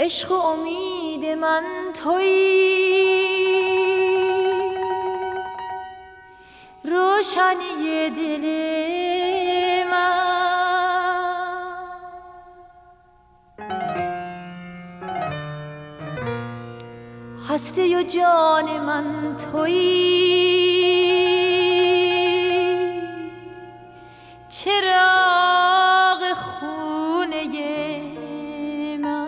عشق و امید من تویی، روشنی دل من، هستی و جان من تویی، چراغ خونه من.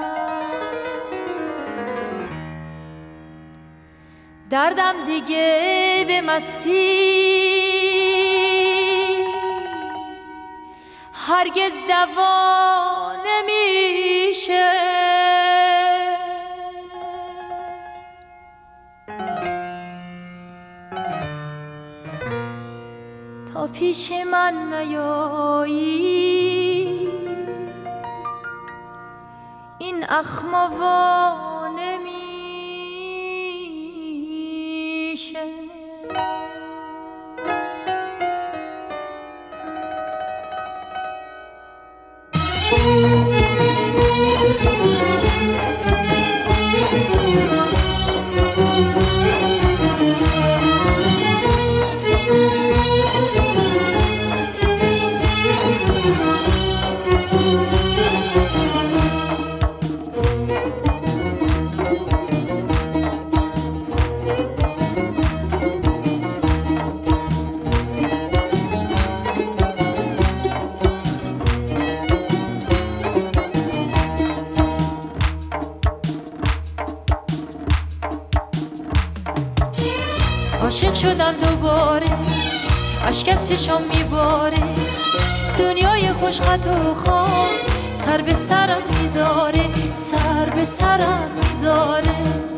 دردم دیگه به مستی هرگز دوا نمیشه، تا پیش من نیایی این اخموا نمیشه. عاشق شدم دوباره، اشک از چشام میباره، دنیای خوش خط و خام سر به سرم میذاره، سر به سرم میذاره.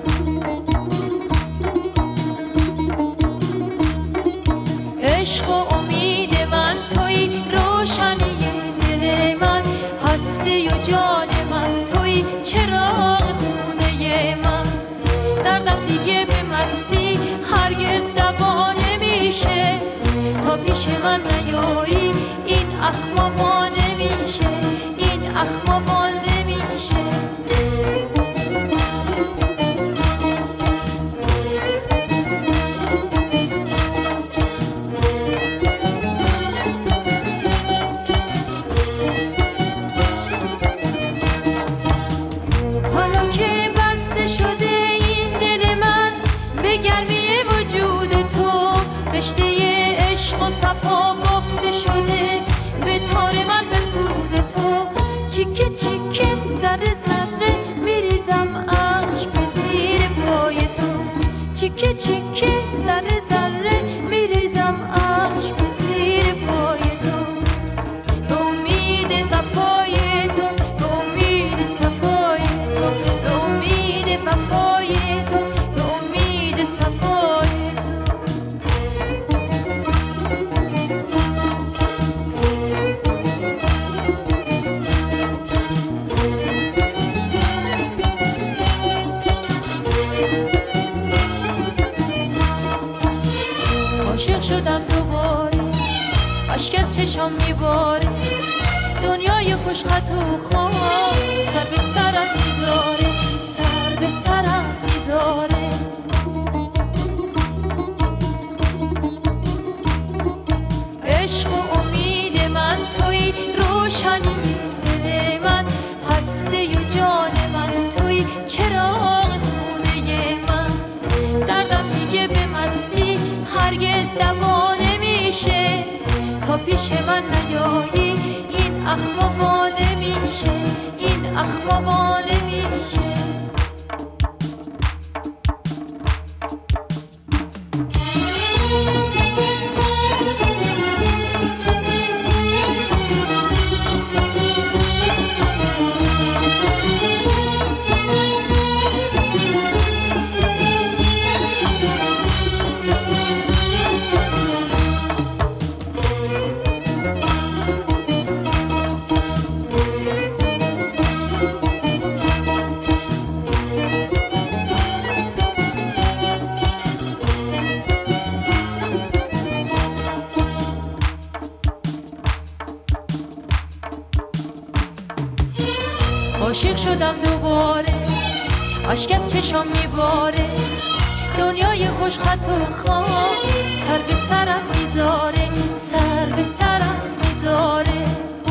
عشق و امید من تویی، روشنی دل من، هستی و جان من تویی، چراغ خونه من. دردم دیگه به مستی هرگز دوا نمیشه، تا پیش من نیایی این اخموا نمیشه، این اخموا نمیشه. حالا که بسته شده این دل من به گرمی وجود تو، رشته عشق و صفا گفته شده به تار من به پود تو. چیکه چیکه ذره ذره میریزم اشک زیر پای تو، چیکه چیکه ذره ذره میریزم اشک زیر پای تو. به امید وفای تو، به امید صفای تو، به امید وفای تو، به امید صفای تو. عاشق شدم دوباره، اشک از چشام میباره، دنیای خوش خط و خام سر به سرم میذاره، سر به سرم میذاره. عشق و امید من تویی، روشنی دل من، هستی و جان من تویی، چراغ خونه من. دردم دیگه به مستی هرگز دوا نمیشه، تا پیش من نیایی این اخموا نمیشه، این اخموا نمیشه. اشک از چشام میباره دنیای خوش خط و خواب سر به سرم میذاره سر به سرم میذاره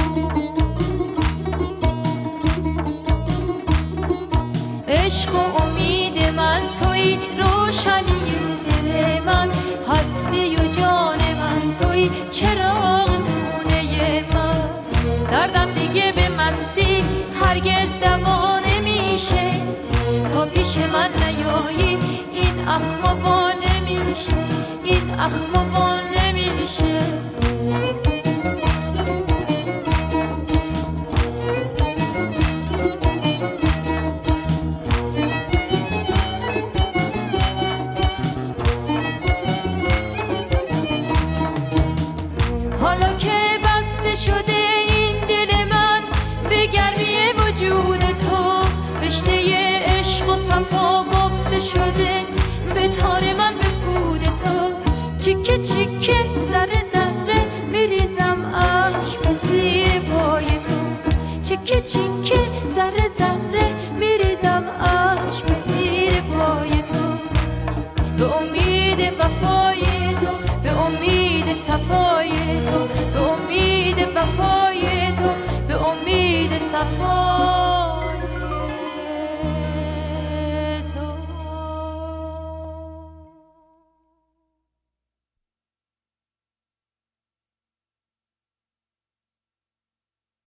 عشق و امید من توی روشنی دل من هستی و جان من توی چراغ خونه من دردم دیگه به مستی هرگز دوا نمیشه تا پیش من نیایی این اخم وا نمیشه این اخم وا نمیشه حالا که بسته شده این دل من به گرمی وجود تو رشته عشق و صفا گفته شده به تار من به پود تو چیکه چیکه ذره ذره میریزم اشک به زیر پای تو چیکه چیکه ذره ذره میریزم اشک به زیر پای تو به امید وفای تو به امید صفای